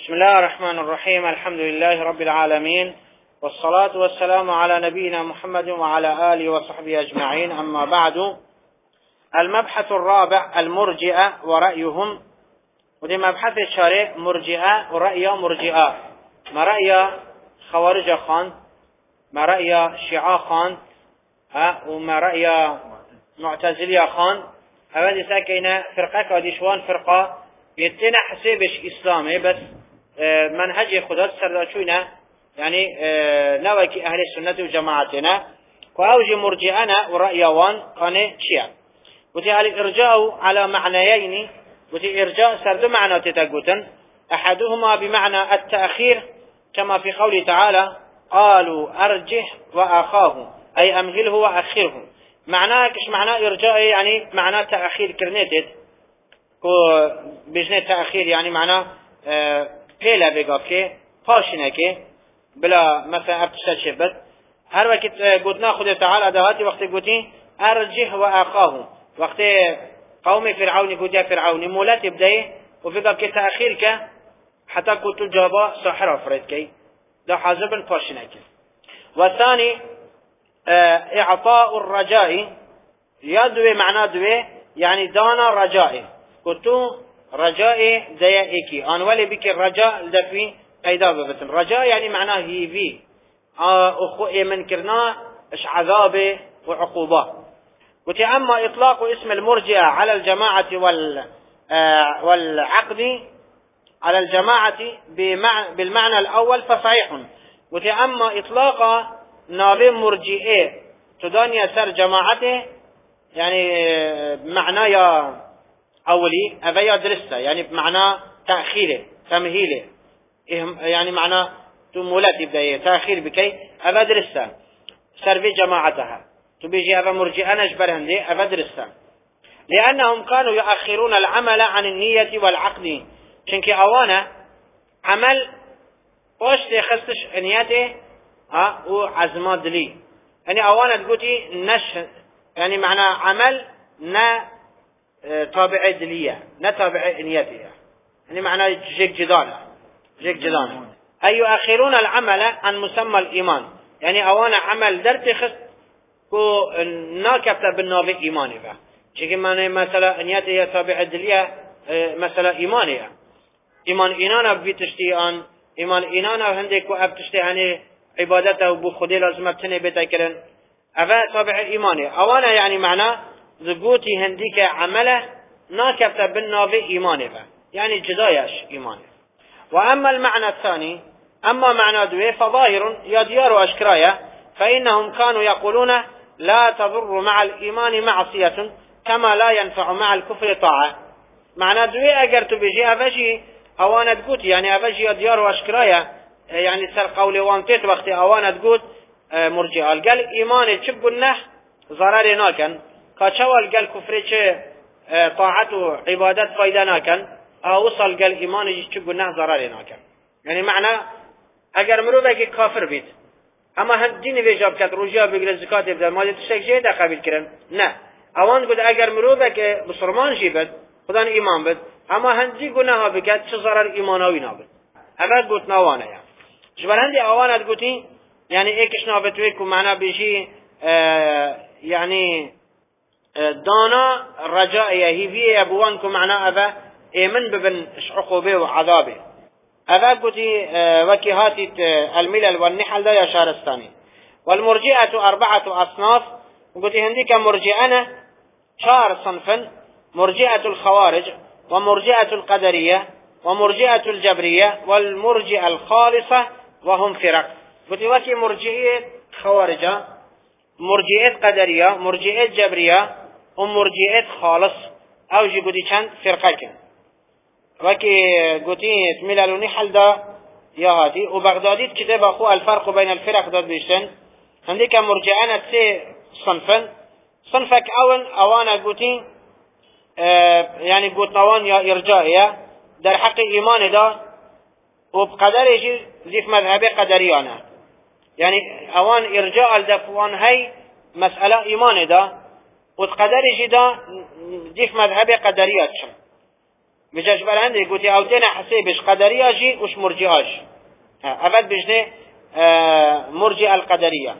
بسم الله الرحمن الرحيم. الحمد لله رب العالمين، والصلاة والسلام على نبينا محمد وعلى آله وصحبه أجمعين. أما بعد، المبحث الرابع المرجئة ورأيهم. ودي مبحث الشارع مرجئة ورأي مرجئة، ما رأي خوارج خان، ما رأي شيعة خان، وما رأي معتزلية خان. هذه ساكنة فرقة كاديشوان فرقة بيتنا حسابش إسلامي، بس منهج خدا سرداشونا يعني نوكي أهل السنة وجماعتنا وأوجي مرجئنا ورأيوان كان شيعة. وتي الإرجاء على معنيين، وتي إرجاء سرد معنى تتقوتن، أحدهما بمعنى التأخير كما في قوله تعالى قالوا أرجح وأخاه، أي أمهله وأخره. معناه كش معناه إرجاء يعني معناه تأخير كرنيتد كو بجنة تأخير، يعني معناه بيلا بيقافكي فاشنكي بلا مثلا ابتشال شبت. هر وقت قلنا خد تعالى دهاتي وقت قلتين أرجح وأخاه، وقت قوم فرعون قد يا فرعون مولات يبدأي وفي قابك تأخير ك حتى قلت الجواب صحرا فريدكي ده حازبا فاشنكي. والثاني إعطاء الرجاء، يدوي معناه دوي يعني دانا رجائي، قلتو رجائي ديائكي أنا ولي بك الرجاء لدفي قيدا ببتن. رجاء يعني معناه هيفي أخوئي من كرنا إش عذابه وعقوبة. وتأما إطلاق اسم المرجئة على الجماعة والعقد على الجماعة بالمعنى الأول فصحيح. وتأما إطلاق نابي مرجئة تداني سر جماعته يعني بمعنى يا أولي أبيا درسته، يعني بمعنى تأخيره تمهيله، يعني معنى تمولات بداية تأخير بكي أبا درسته سر في جماعتها تبيجي أبا مرجئة نجبر هندي أبا درسته، لأنهم كانوا يؤخرون العمل عن النية والعقد. شنك أوانا عمل وش تخصش نيته وعزمات لي، يعني أوانا تقولي نش يعني معنى عمل نا تابع دلية نا تابع نيته، يعني معنى جيك جدانا أي يؤخرون العمل عن مسمى الإيمان، يعني أوانا عمل درت خص كو ناكبت بالنوبة إيماني فا شكل معنى مثلا نيته تابع دلية مثلا إيمانية إيمان إنانا بيتشتيان إيمان إنانا هندك وأب تشتي يعني عبادته بخدي لازم ابتني بتكرن أفا طبع إيماني أوانا يعني معنى زقوتي هنديك عمله ناكفت بالنافي إيماني يعني جدايش إيماني. وأما المعنى الثاني، أما معنى دوي فظاهر يديار أشكرايا، فإنهم كانوا يقولون لا تضر مع الإيمان معصية كما لا ينفع مع الكفر طاعة. معنى دوي أقرت بيجي أفجي أوانا تقول يعني أفجي يديار أشكرايا، يعني سر قولي وانتيت وقت أوانا تقول مرجئة قال إيماني تشبنه ضرر ناكن كشوال قال كفري طاعته عبادات فايدة ناكن وصل قال إيماني تشبنه ضرر ناكن. يعني معنى اگر مروبك كافر بيت اما هديني بيجاب كات رجاء بقل الزكاة يبدأ ما تشتك شيء ده قبل كرن نا اوان قد اگر مروبك بصرمان جيبت خدان إيمان بد اما هندي قناها بكات شو ضرر إيمانوي نابد اما قلت نوانا يعني شبال هندي اوانا تقولي يعني ايكش نابتويكو معناه بيجي يعني دانا رجائي هي ابوانكم معناه ابا ايمن ببن عقوبه وعذابه. ابا قلتي وكهاتي الملل والنحل ده يا شارستاني. والمرجئة 4 أصناف، وقلتي هنديك مرجئنا شار صنفا: مرجئة الخوارج، ومرجئة القدرية، ومرجئة الجبرية، والمرجئة الخالصة، وهم فرق. قلت وكي مرجئة خوارجة، مرجئة قدرية، مرجئة جبرية، ومرجئة خالص. اوجي قلت كان فرقك وكي قلت ملل ونحل دا يا هادي. وبغداديت كتاب اخو الفرق بين الفرق داد بيشتن عندك مرجئنا 3 صنفا. صنفك اول اوانا قلت يعني قلت نوان يا ارجائية در حق ايمان دا وبقدر يجي زيف مذهبي قدريانا، يعني اوان ارجاء الدفوان هاي مسألة ايمان دا وتقدر يجي دا زيف مذهبي قدريات شم. بجاش برهندي قوتي اوتين حسيبش قدرية جي وش مرجئاش افد بجنه مرجئ القدرية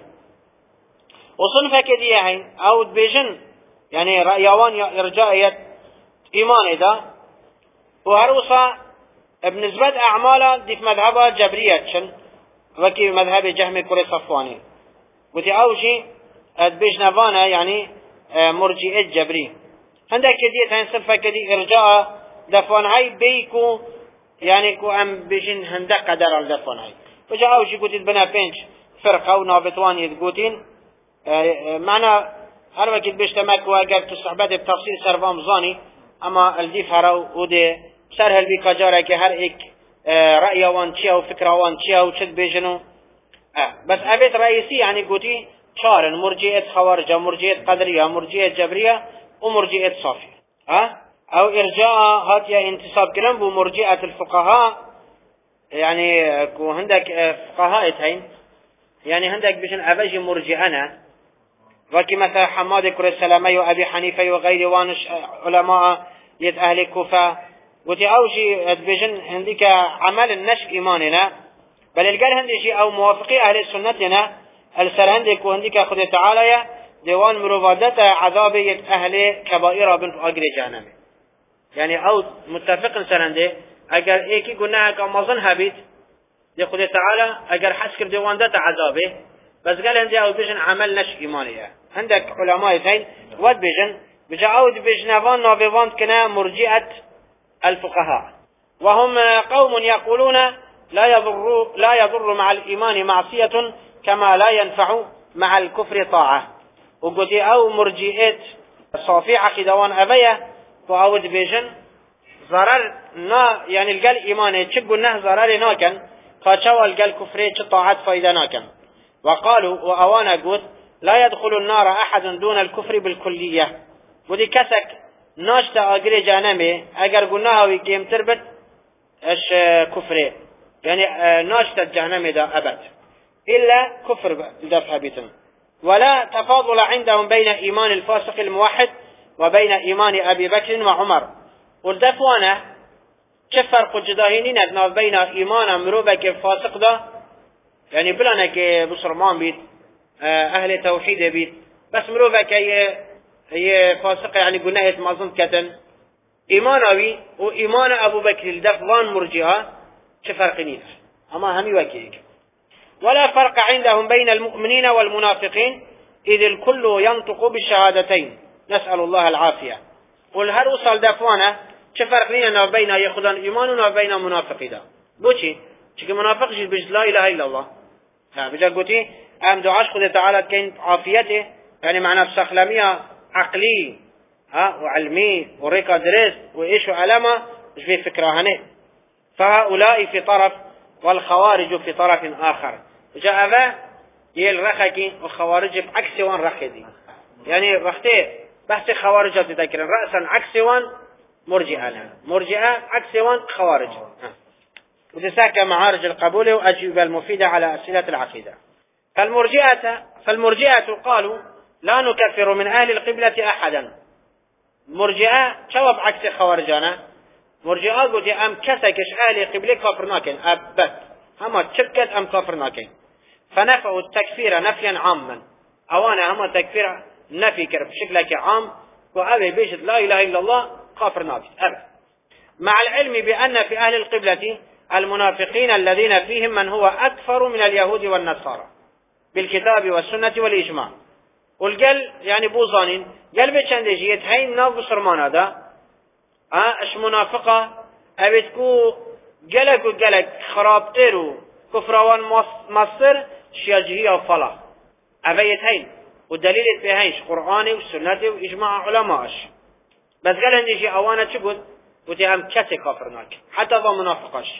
وصنفة كدية هين او بيجن يعني رأيوان ارجائية ايمان اذا وهروصا بنسبة اعمالا دي في مذهبها جبرية شن وكي مذهب جهم كري صفواني قوتي اوجي بيجنفانا يعني مرجئة جبري هندك كدية هين صنفة كدي ارجاء دفون هاي بيكو يعني كو ام بيجن هندك قدر الدفون هاي وجا اوجي قوتي بنا بينج فرقة ونابطوان يدقوتين معنى هر وقت بيشتمك واقر تصحبت بتفصيل سرفام زاني اما الديف هراو ودي سرهل بي كجارة كي هر ايك رأي وان چيا و فكرة وان چيا و چد بيجنو بس ابيت رئيسي يعني قوتي شارن مرجئة خوارجة مرجئة قدرية مرجئة جبرية ومرجئة صافية او ارجاء هاتيا انتصاب كلام بو مرجئة الفقهاء يعني كو هندك فقهاء هين يعني هندك بيجن افاجي مرجئنا وكي مثلا حماد كري السلامي وابي حنيفة وغير وانش علماء يد اهل الكوفة وتي اوجي بيجن هنديك عمل النشك ايماننا بل القال هنديجي او موافقي اهل السنة لنا السر هنديك وهنديك خد تعالى ديوان مروفادات عذاب يد اهل كبائر بن اجر جهنم يعني او متفق سر هندي اگر ايكي قلنا كمازن هبيت دي خد تعالى اگر حسكر ديوان دات عذابه بس قال هندي او بيجن عمل نشك ايمانية عندك علماء ثين ود بيجن بجاود بيجنافان نافيفان كنا مرجئة الفقهاء وهم قوم يقولون لا يضر مع الإيمان معصية كما لا ينفع مع الكفر طاعة وقلت او مرجئة صافعة خدوان أبية وعود بيجن ضرر نا يعني القل إيماني تشبه نه ضرر ناكن خاشوا القل كفري طاعات فايدة ناكن وقالوا وأوانا قلت لا يدخل النار أحد دون الكفر بالكلية ودي كسك ناشتا أجري جانمي أجر قلناها ويقيم تربت اش كفري يعني ناشتا جهنمي دا أبد إلا كفر دفع بيتم ولا تفاضل عندهم بين إيمان الفاسق الموحد وبين إيمان أبي بكر وعمر والدفوانا كفر قجداهينين أدنا بين إيمان مروبك فاسق دا يعني بلانك بصرمان بيت أهل توحيد بيت بس مروفك هي فاسق يعني قلنا ما ظن كتن إيمان أبي وإيمان أبو بكر الدفوان مرجئة كفرقنين أما همي وكيك ولا فرق عندهم بين المؤمنين والمنافقين إذ الكل ينطق بالشهادتين نسأل الله العافية قل هل وصل دفوانا كفرقنين بين يخدان إيمان وبين منافقين بوشي شكي منافق جيد بجد لا إله إلا الله بجد قلتي ام دعاش خد تعالى كانت عافيته يعني معناه بسخلمية عقلي وعلمي وريكا درس وايش علامة مش في فكرة هني فهؤلاء في طرف والخوارج في طرف اخر جاء ذا يل رخكي وخوارج بعكس وان رخدي يعني رختي بحث خوارج تذكر رأسا عكس وان مرجئة عكس وان خوارج وتساك معارج القبول واجوبة المفيدة على اسئلة العقيدة فالمرجئة قالوا لا نكفر من أهل القبلة أحدا مرجئة شواب عكس خوارجانا مرجئة قلت أم كسكش أهل قبلة كفرناكين أبت هما تشكت أم كفرناكين فنفعوا التكفير نفيا عاما أوانا هما تكفير نفي كرب بشكلك عام وأبي بيشت لا إله إلا الله كفرناكين أبت مع العلم بأن في أهل القبلة المنافقين الذين فيهم من هو أكفر من اليهود والنصارى بالكتاب والسنة والإجماع والقل يعني بوزانين قل بيشان ديجيت هين ناف بصرمان هذا اش منافقة ابتكو قلق خرابترو كفروان مصر شياجهية وفلا ابيت هين والدليل في هينش قرآني والسنة وإجماع علماءش بس قال هنديجي اوانا تقول وتهم كسي كافرناك حتى ذا منافقش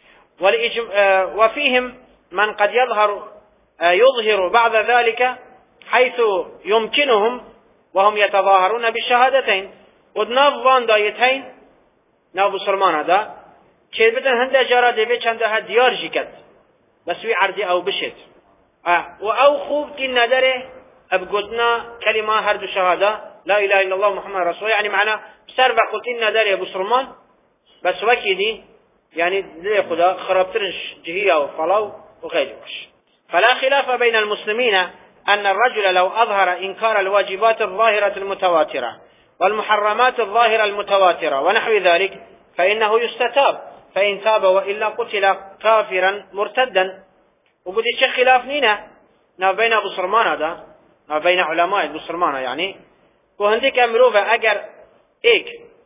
وفيهم من قد يظهر بعد ذلك حيث يمكنهم وهم يتظاهرون بالشهادتين ودناف وان دايتين ناف بسرمان هذا كيف بدن هنده جارة ديبه چنده ديار جيكت بس في عرضي او بشت او خوب كي ندره ابقودنا كلمة هردو شهادة لا اله الا الله محمد رسول يعني معنى بسر بقلتين ندره بسرمان بس وكي دي يعني ليه خدا خربترش جهية وفلاو وغيره. فلا خلاف بين المسلمين أن الرجل لو أظهر إنكار الواجبات الظاهرة المتواترة والمحرمات الظاهرة المتواترة ونحو ذلك فإنه يستتاب، فإن تاب وإلا قتل كافرا مرتدا. وقد يشيخ خلاف نينا بين بصرمان هذا بين علماء بصرمان يعني وهنديك مروفة أجر إيك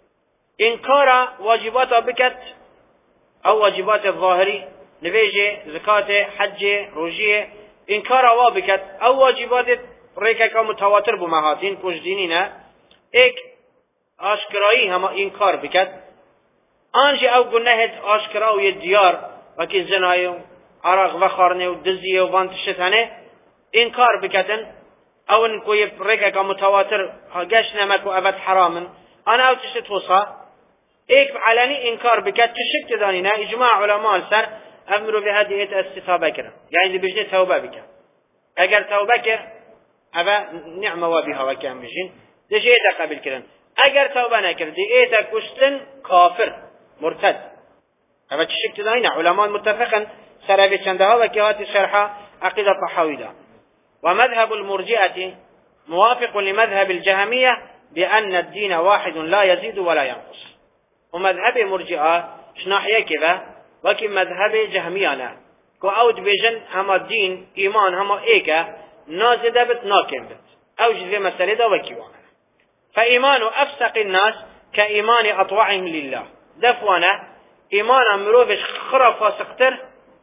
إنكار واجبات بكت أو واجبات الظاهري نبيجي زكاة حج روجية إنكار وابكت أو واجبات ريكا متواتر بمهاتين كوش دينينا إيك آشكرائي هما إنكار بكت آنجي أو قنهت آشكراوي الديار وكي زنايو عراق وخارنه ودزيه وانتشتانه إنكار بكتن أو إن كوي ريكا متواتر قاش نمك وأبد حرام أنا أو تشت وصا إيك علني إنكار بكت تشك تدانينا إجماع علماء السر أمروا بهذه استتابة كرا يعني اللي بيجي توبة بك أجر توبة كر أبا نعمة وبها وكام بيجين دي إيتا قبل كرا أجر توبة نكر دي إيتا كشتن كافر مرتد أبا تشك تدانينا علماء متفقا سرابي چندها وكيهات شرحة عقيدة طحاوية. ومذهب المرجئة موافق لمذهب الجهمية بأن الدين واحد لا يزيد ولا ينقص. ومذهب المرجئة شناحية كذا وكي مذهب جهميانا كو أود بيجن هما الدين إيمان هما إيكا نازدة بت ناكم بت أوجد في مسألة دا وكيوانا. فإيمان أفسق الناس كإيمان أطوعهم لله دفوانا إيمان مروفش خرا فاسقتر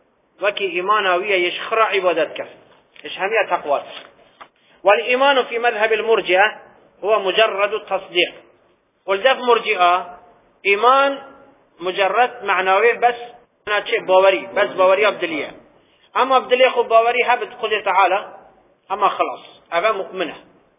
وكي إيمانا ويا يشخرع عبادتك إيش همية تقوى. والإيمان في مذهب المرجئة هو مجرد التصديق. والدف مرجئة إيمان مجرد معنوي بس أنا شيء باوري بس باوري أبدلية. أما أبدلية خو باوري هبت قدر تعالى أما خلاص أبا مؤمنة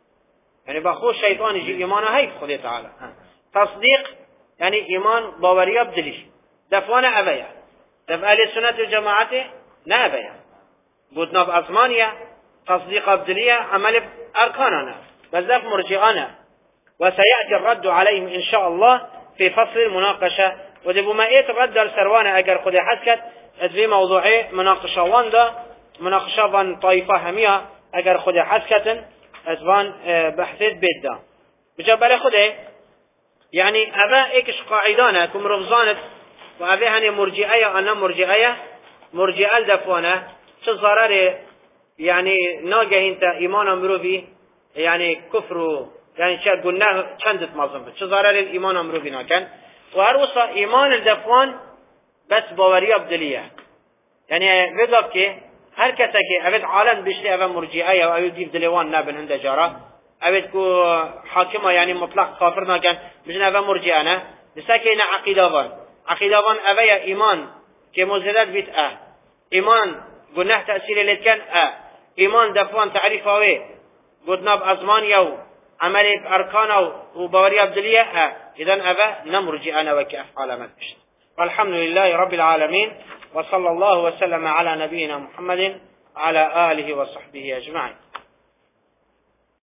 يعني بخو الشيطان يجي إيمانا هاي قدر تعالى تصديق يعني إيمان باوري أبدلي دفوانا أبايا دف أهل السنة والجماعة نابيا قلتنا بأثمانية تصديق أبدلية عمل بأركاننا بس دف مرجعنا وسيأتي الرد عليهم إن شاء الله في فصل المناقشة. ودبو ما إيت الرد السروانة أجر خد حسكت في موضوعي مناقشة واندا مناقشة وان طائفة همية أجر خد حسكت أزبان بحثت بيدا بجبل خده يعني أبا إيكش قاعدانا كم رفضانت وأبي هني مرجئية أنا مرجئة دفوانا شو ضرر يعني ناجه أنت إيمان مروفي يعني كفر يعني شو قلنا شندت مظلم شو ضرر الإيمان مروفي ناكن وهروسا إيمان الدفوان بس باوري أبدلية يعني بذلك كي هر كسا كي أبد عالم بيشلي أبا مرجئية أو يديف دلوان نابن هند جارة أبد كو حاكمة يعني مطلق كافر ناكن بجن أبا مرجئنا لساكينا عقيدة وان أبايا إيمان كمزدد بيت إيمان قلناه تأثير لتكن إيمان دفوان تعريفه وي قلنا بأزمان يو عملي بأركانه وبوري أبدلية إذن أبا نمرجي أنا وكأفعال مدشت. والحمد لله رب العالمين وصلى الله وسلم على نبينا محمد على آله وصحبه أجمعين.